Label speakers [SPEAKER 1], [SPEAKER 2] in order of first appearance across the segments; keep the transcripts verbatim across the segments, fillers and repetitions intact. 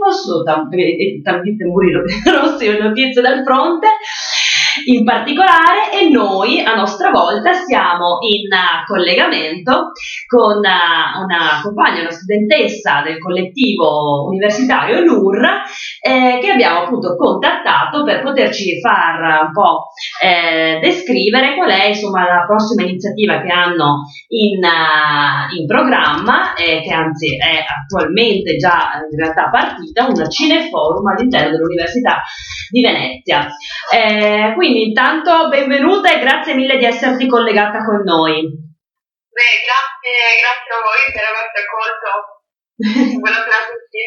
[SPEAKER 1] su tantissime muri rossi, notizie dal fronte in particolare, e noi a nostra volta siamo in uh, collegamento con uh, una compagna, una studentessa del collettivo universitario N U R, eh, che abbiamo appunto contattato per poterci far un po' eh, descrivere qual è insomma la prossima iniziativa che hanno in, uh, in programma, eh, che anzi è attualmente già in realtà partita, un cineforum all'interno dell'Università di Venezia. Eh, quindi intanto benvenuta e grazie mille di esserti collegata con noi.
[SPEAKER 2] Beh, grazie, grazie a voi per averci accolto. Buonasera a tutti.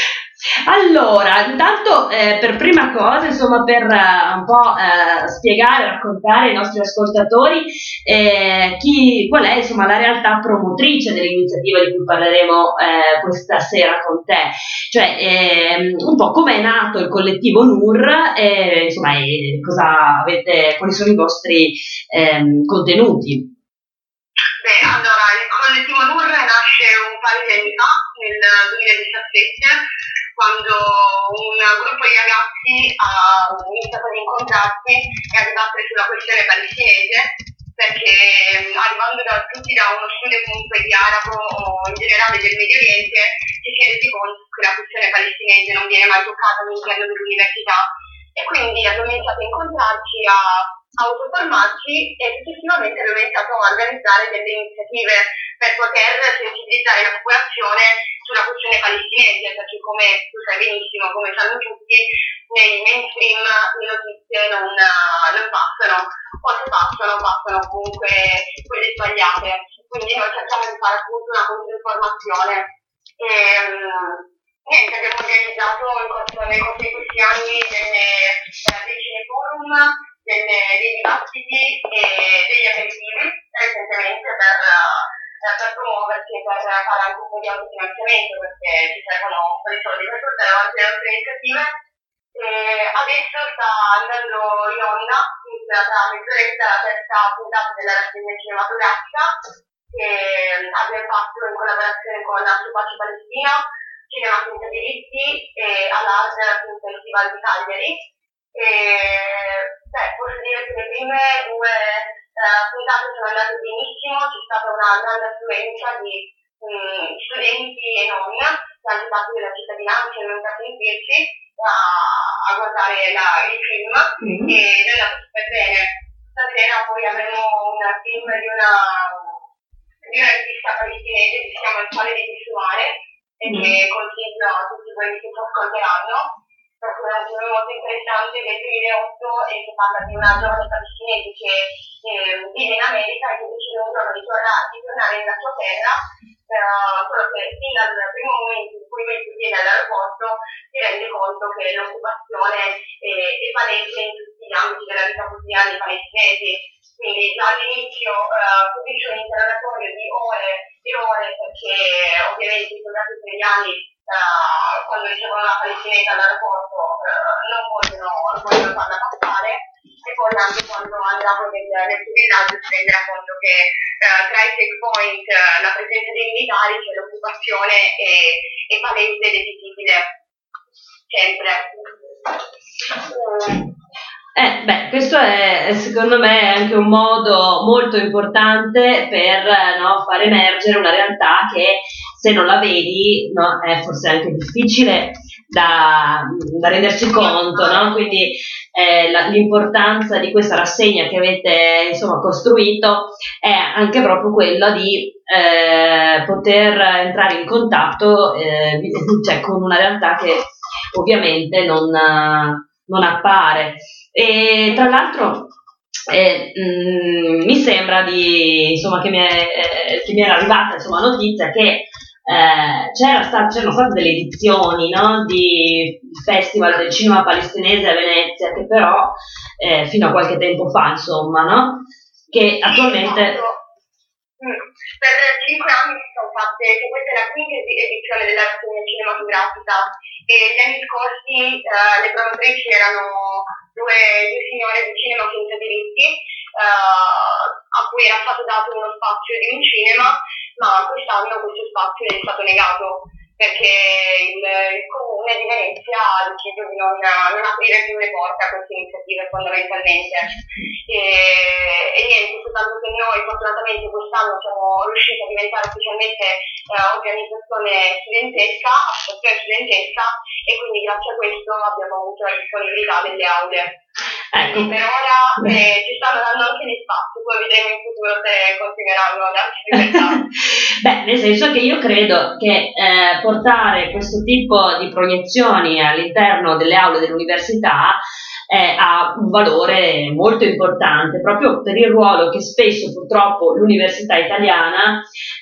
[SPEAKER 1] Allora, intanto eh, per prima cosa, insomma, per uh, un po' uh, spiegare, raccontare ai nostri ascoltatori eh, chi, qual è insomma la realtà promotrice dell'iniziativa di cui parleremo eh, questa sera con te, cioè eh, un po' come è nato il collettivo N U R e insomma e cosa avete, quali sono i vostri eh, contenuti.
[SPEAKER 2] Beh, allora, il collettivo N U R nasce un paio di anni fa, nel duemiladiciassette, quando un gruppo di ragazzi ha iniziato ad incontrarsi e a dibattere sulla questione palestinese, perché arrivando da, tutti da uno studio comunque di arabo o in generale del Medio Oriente, ci si è resi conto che la questione palestinese non viene mai toccata all'interno dell'università, e quindi abbiamo iniziato a incontrarci, a autoformarci, e successivamente abbiamo iniziato a organizzare delle iniziative per poter sensibilizzare la popolazione sulla questione palestinese, perché come tu sai benissimo, come sanno tutti, nei mainstream le notizie non, non passano, o se passano, passano comunque quelle sbagliate. Quindi noi cerchiamo di fare appunto una controinformazione. E, niente, abbiamo organizzato in corso, nei corsi di questi anni delle, eh, dei cineforum, delle, dei dibattiti e degli aperitivi recentemente per, per promuoversi e per fare anche un po' di autofinanziamento, perché ci servono un po' di soldi per portare avanti le nostre iniziative. E adesso sta andando in onda, tra mezz'oretta, la terza puntata della rassegna cinematografica che abbiamo fatto in collaborazione con la Pace Palestina, Cinema Senza Diritti e all'A R T Festival di Cagliari. E beh, posso dire che le prime due uh, puntate sono andate benissimo, c'è stata una grande affluenza di um, studenti e non, che hanno fatto della cittadinanza e non a sentirci a, a guardare la, il film, mm-hmm. E noi la per bene. Stasera poi avremo un film di una, di una artista palestinese che si chiama Il Sole di Suare, e mm-hmm. che consiglio a tutti quelli che ci ascolteranno, perché è un film molto interessante del duemilaotto e che parla di una giovane palestinese che eh, vive in America e che decide un giorno di, torna- di tornare nella sua terra, eh, solo che fin dal primo momento in cui viene all'aeroporto si rende conto che l'occupazione è, è palese in tutti gli ambiti della vita quotidiana dei palestinesi. Quindi già all'inizio uh, subisce un interrogatorio di ore e ore, perché ovviamente i soldati israeliani uh, quando ricevono la palestinese all'aeroporto uh, non vogliono, non vogliono farla passare, e poi anche quando andrà nel, nel suo villaggio si renderà conto che uh, tra i checkpoint uh, la presenza dei militari, cioè l'occupazione è, è palese ed è visibile sempre. Um,
[SPEAKER 1] Eh, beh, questo è secondo me anche un modo molto importante per no, far emergere una realtà che se non la vedi no, è forse anche difficile da, da rendersi conto, no? Quindi eh, la, l'importanza di questa rassegna che avete insomma costruito è anche proprio quella di eh, poter entrare in contatto eh, cioè, con una realtà che ovviamente non, non appare. E tra l'altro eh, mh, mi sembra di insomma che mi è, eh, che mi era arrivata insomma notizia che eh, c'era sta, c'erano state delle edizioni no, di Festival del Cinema Palestinese a Venezia, che però eh, fino a qualche tempo fa insomma no, che attualmente
[SPEAKER 2] per cinque anni si sono fatte, che questa è la quinta edizione della rassegna cinematografica, e gli anni scorsi uh, le promotrici erano due, due signore di Cinema Senza Diritti, uh, a cui era stato dato uno spazio di un cinema, ma quest'anno questo spazio è stato negato perché il, il comune di Venezia Venezia ha deciso di non, non aprire più le porte a queste iniziative fondamentalmente. E, e niente, soltanto che noi fortunatamente quest'anno siamo riusciti a diventare ufficialmente eh, organizzazione studentesca, associazione studentesca, e quindi grazie a questo abbiamo avuto la disponibilità delle aule.
[SPEAKER 1] Ecco.
[SPEAKER 2] Per ora eh, ci stanno dando anche gli spazi, poi vedremo in futuro se continueranno a darci libertà.
[SPEAKER 1] Beh, nel senso che io credo che eh, portare questo tipo di proiezioni all'interno delle aule dell'università eh, ha un valore molto importante, proprio per il ruolo che spesso purtroppo l'università italiana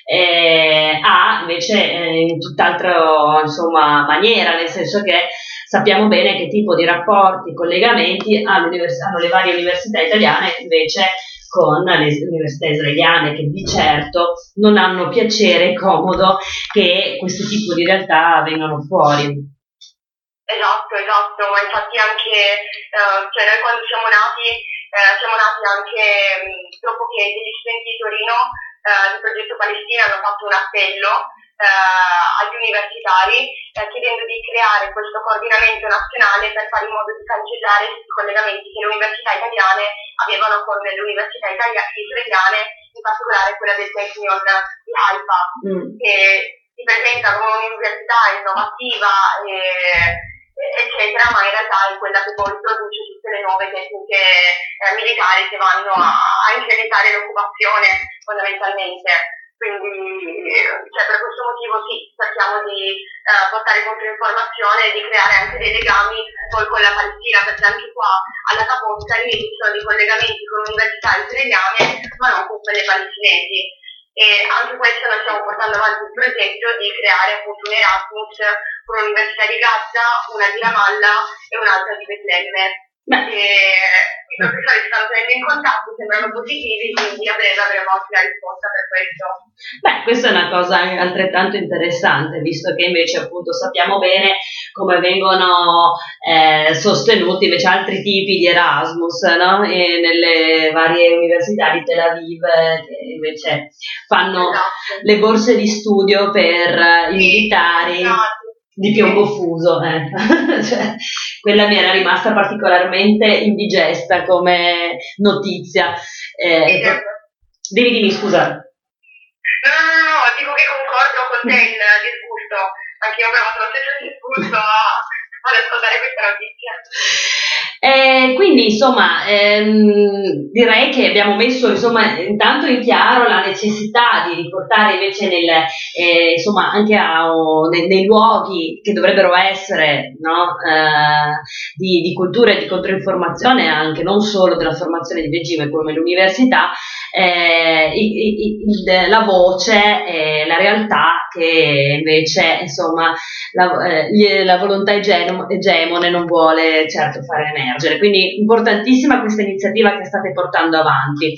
[SPEAKER 1] eh, ha invece eh, in tutt'altra insomma, maniera, nel senso che sappiamo bene che tipo di rapporti, collegamenti hanno le varie università italiane invece con le università israeliane, che di certo non hanno piacere e comodo che questo tipo di realtà vengano fuori.
[SPEAKER 2] Esatto, esatto, ma infatti anche eh, cioè noi quando siamo nati, eh, siamo nati anche mh, dopo che degli studenti di Torino eh, del progetto Palestina hanno fatto un appello eh, agli universitari eh, chiedendo di creare questo coordinamento nazionale per fare in modo di cancellare tutti i collegamenti che le università italiane avevano con le università italiane, israeliane, in particolare quella del Technion di Haifa, mm. che si presenta come un'università innovativa e eccetera, ma in realtà è quella che poi produce tutte le nuove tecniche eh, militari che vanno a, a incrementare l'occupazione fondamentalmente. Quindi cioè, per questo motivo sì, cerchiamo di eh, portare controinformazione e di creare anche dei legami poi con la Palestina, perché anche qua alla Ca' Foscari ci sono dei collegamenti con università israeliane ma non con quelle palestinesi. E anche questo noi stiamo portando avanti il progetto di creare appunto un Erasmus con l'Università di Gaza, una di Ramallah e un'altra di Betlemme. E i professori stanno tenendo in contatto, sembrano positivi, quindi a breve avremo anche la risposta per questo.
[SPEAKER 1] Beh, questa è una cosa altrettanto interessante, visto che invece appunto sappiamo bene come vengono eh, sostenuti invece altri tipi di Erasmus, no? E nelle varie università di Tel Aviv che invece fanno esatto. le borse di studio per i militari esatto. di piombo fuso, eh. Cioè, quella mi era rimasta particolarmente indigesta come notizia. Eh,
[SPEAKER 2] esatto.
[SPEAKER 1] Devi dirmi scusa.
[SPEAKER 2] No, no, no, no, dico che concordo con te il disgusto, anche io ho provato lo stesso disgusto ad ascoltare questa notizia.
[SPEAKER 1] Eh, quindi insomma ehm, direi che abbiamo messo insomma intanto in chiaro la necessità di riportare invece nel, eh, insomma anche a, o, nei, nei luoghi che dovrebbero essere no, eh, di, di cultura e di controinformazione anche non solo della formazione di regime come l'università eh, i, i, la voce e la realtà che invece insomma la, eh, la volontà egemone non vuole certo fare emergere, quindi importantissima questa iniziativa che state portando avanti.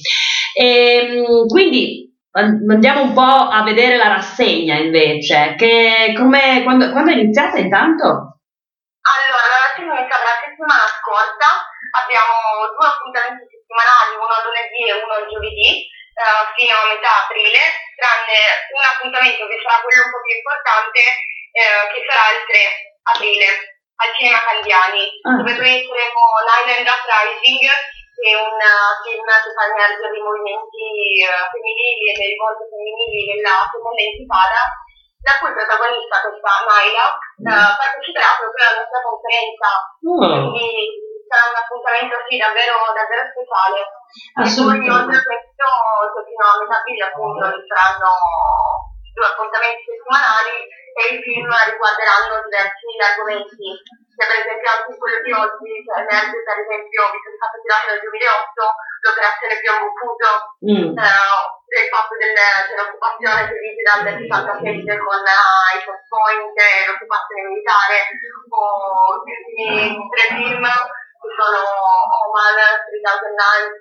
[SPEAKER 1] E, quindi andiamo un po' a vedere la rassegna invece, che come, quando, quando è iniziata intanto?
[SPEAKER 2] Allora, la rassegna è iniziata la settimana scorsa, abbiamo due appuntamenti settimanali, uno a lunedì e uno al giovedì, eh, fino a metà aprile, tranne un appuntamento che sarà quello un po' più importante, eh, che sarà il tre aprile. Al Cinema Candiani, ah. dove proietteremo L'Island Uprising, che è un uh, film che fa emergere i movimenti uh, femminili e le rivolte femminili della seconda intifada, la cui protagonista, questa Naila, uh, parteciperà proprio alla nostra conferenza. Oh. Quindi sarà un appuntamento sì, davvero, davvero speciale. E poi oltre a questo, fino a metà aprile appunto ci saranno due appuntamenti settimanali e i film riguarderanno diversi argomenti. Cioè, per esempio anche quello di oggi cioè, emerge per esempio, visto che è stato girato nel duemilaotto, l'operazione Piombo Fuso, mm. eh, del fatto del, dell'occupazione che vige dal sessantasette con uh, i Post Point e l'occupazione militare, o gli ultimi tre film che sono Oman, three thousand Nights,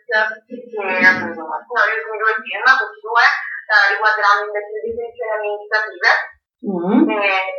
[SPEAKER 2] che sono gli ultimi due film, questi due uh, riguarderanno invece le detenzioni amministrative. Mm. E,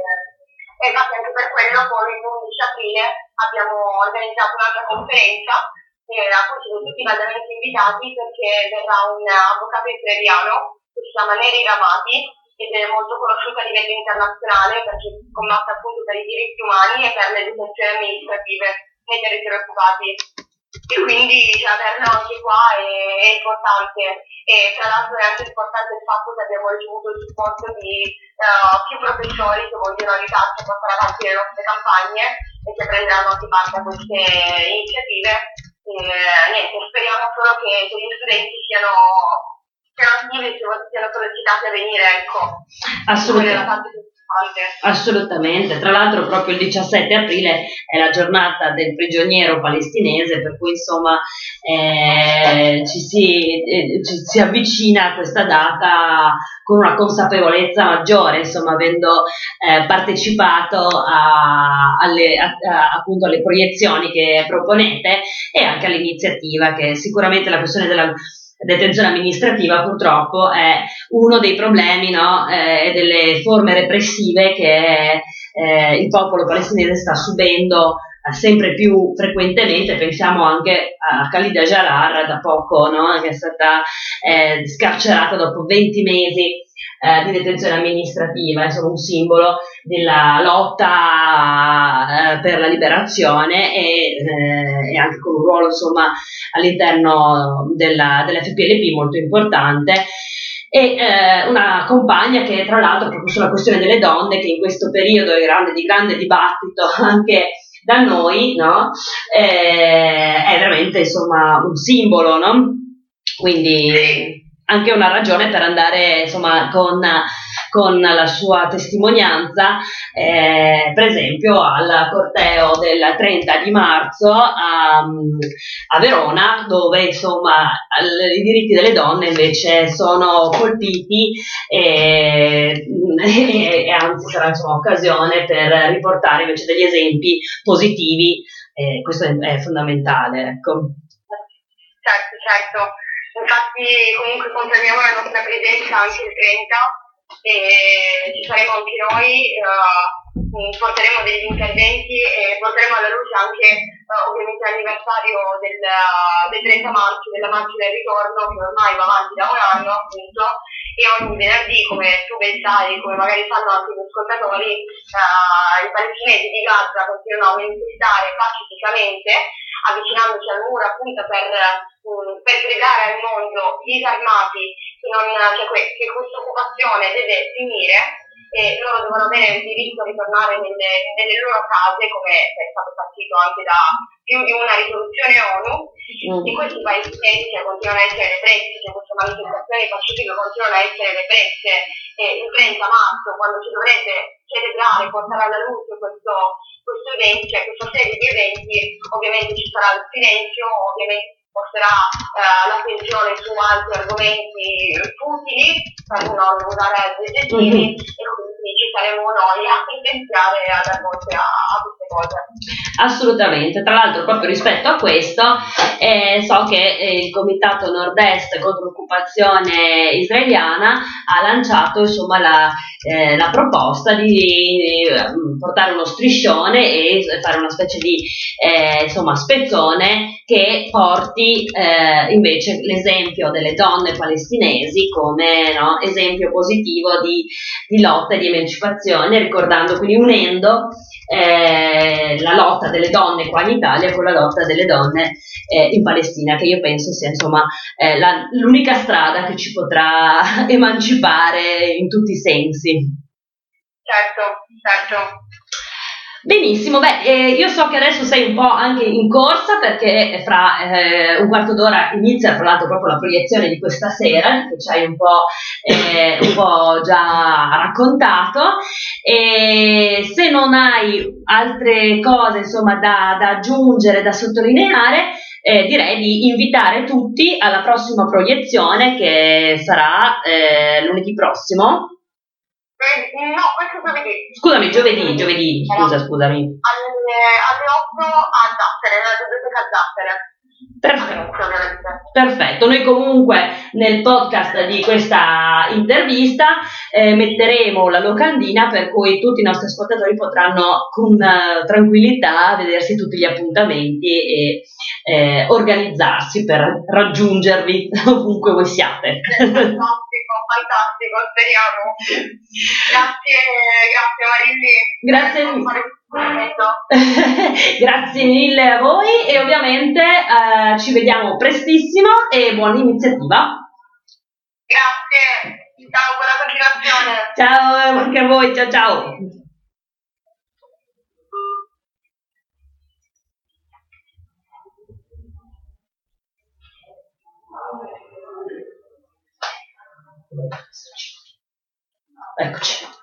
[SPEAKER 2] e infatti anche per quello poi l'undici aprile abbiamo organizzato un'altra conferenza eh, a cui siete tutti caldamente invitati perché verrà un avvocato israeliano che si chiama Neri Ramati ed è molto conosciuta a livello internazionale perché combatte appunto per i diritti umani e per le detenzioni amministrative nei territori occupati. E quindi cioè, averlo anche qua è, è importante, e tra l'altro è anche importante il fatto che abbiamo ricevuto il supporto di uh, più professori che vogliono aiutarci a portare avanti le nostre campagne e che prenderanno anche parte a queste iniziative. E, niente, speriamo solo che, che gli studenti siano siano attivi, siano sollecitati a venire, ecco.
[SPEAKER 1] Assolutamente. Assolutamente, tra l'altro proprio il diciassette aprile è la giornata del prigioniero palestinese, per cui insomma eh, ci, si, eh, ci si avvicina a questa data con una consapevolezza maggiore, insomma avendo eh, partecipato a, alle, a, a, appunto alle proiezioni che proponete e anche all'iniziativa, che sicuramente la questione della detenzione amministrativa purtroppo è uno dei problemi, no, eh, e delle forme repressive che eh, il popolo palestinese sta subendo eh, sempre più frequentemente. Pensiamo anche a Khalida Jarrar da poco, no, che è stata eh, scarcerata dopo venti mesi eh, di detenzione amministrativa. È solo un simbolo della lotta eh, per la liberazione e, eh, e anche con un ruolo insomma all'interno della, dell'F P L P molto importante, e eh, una compagna che tra l'altro proprio sulla questione delle donne, che in questo periodo è grande, di grande dibattito anche da noi, no? eh, è veramente insomma un simbolo, no? Quindi anche una ragione per andare insomma con, con la sua testimonianza eh, per esempio al corteo del trenta di marzo a, a Verona, dove insomma i diritti delle donne invece sono colpiti e, e, e anzi sarà insomma occasione per riportare invece degli esempi positivi, eh, questo è, è fondamentale, ecco.
[SPEAKER 2] Certo, certo. Infatti comunque confermiamo la nostra presenza anche il trenta e ci saremo anche noi, uh, porteremo degli interventi e porteremo alla luce anche uh, ovviamente l'anniversario del, del trenta marzo, della marcia del ritorno, che ormai va avanti da un anno appunto, e ogni venerdì, come tu ben sai, come magari sanno anche gli ascoltatori, uh, i palestinesi di Gaza continuano a manifestare pacificamente, avvicinandoci al muro appunto per, um, per gridare al mondo disarmati che, non, cioè, che questa occupazione deve finire e loro devono avere il diritto a ritornare nelle, nelle loro case, come è stato partito anche da più di una risoluzione ONU. Mm. E questi paesi cioè, continuano a essere repressi, cioè queste manifestazioni pacifiche continuano a essere represse, e il trenta marzo, quando si dovrebbe celebrare, portare alla luce questo questo evento, cioè questa serie di eventi, ovviamente ci sarà il silenzio, ovviamente porterà eh, l'attenzione su altri argomenti futili per non usare aggettivi, mm-hmm. e quindi ci saremo noi a intenziare a dar voce a, a queste cose.
[SPEAKER 1] Assolutamente, tra l'altro proprio rispetto a questo eh, so che eh, il Comitato Nord-Est contro l'occupazione israeliana ha lanciato insomma la, eh, la proposta di eh, portare uno striscione e fare una specie di eh, insomma spezzone che porti eh, invece l'esempio delle donne palestinesi come, no, esempio positivo di, di lotta e di emancipazione, ricordando, quindi unendo eh, la lotta delle donne qua in Italia con la lotta delle donne eh, in Palestina, che io penso sia insomma eh, la, l'unica strada che ci potrà emancipare in tutti i sensi.
[SPEAKER 2] Certo, certo.
[SPEAKER 1] Benissimo, beh, eh, io so che adesso sei un po' anche in corsa perché fra eh, un quarto d'ora inizia tra l'altro proprio la proiezione di questa sera, che ci hai un po', eh, un po' già raccontato, e se non hai altre cose insomma da, da aggiungere, da sottolineare, eh, direi di invitare tutti alla prossima proiezione che sarà eh, lunedì prossimo.
[SPEAKER 2] No, questo giovedì.
[SPEAKER 1] Scusami, giovedì, giovedì, scusa, scusami.
[SPEAKER 2] Alle, alle otto a Zattere, nella biblioteca Zattere.
[SPEAKER 1] Perfetto. Perfetto, noi comunque nel podcast di questa intervista eh, metteremo la locandina per cui tutti i nostri ascoltatori potranno con uh, tranquillità vedersi tutti gli appuntamenti e eh, organizzarsi per raggiungervi ovunque voi siate.
[SPEAKER 2] Fantastico, fantastico, speriamo. Grazie, grazie Marilli.
[SPEAKER 1] Grazie. Grazie mille a voi e ovviamente eh, ci vediamo prestissimo e buona iniziativa.
[SPEAKER 2] Grazie, ciao, buona continuazione.
[SPEAKER 1] Ciao anche a voi, ciao ciao. Eccoci.